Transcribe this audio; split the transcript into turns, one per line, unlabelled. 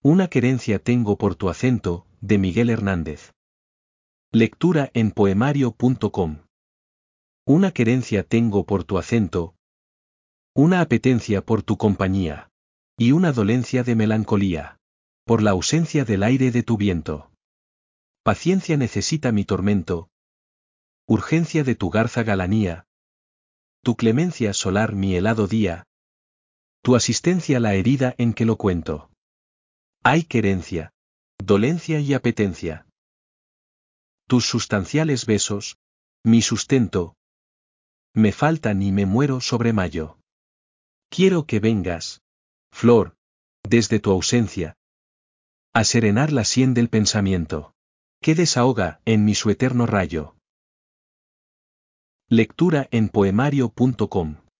Una querencia tengo por tu acento, de Miguel Hernández. Lectura en poemario.com. Una querencia tengo por tu acento, una apetencia por tu compañía, y una dolencia de melancolía, por la ausencia del aire de tu viento. Paciencia necesita mi tormento, urgencia de tu garza galanía, tu clemencia solar mi helado día, tu asistencia la herida en que lo cuento. Hay querencia, dolencia y apetencia. Tus sustanciales besos, mi sustento, me faltan y me muero sobre mayo. Quiero que vengas, flor, desde tu ausencia, a serenar la sien del pensamiento, que desahoga en mi su eterno rayo. Lectura en poemario.com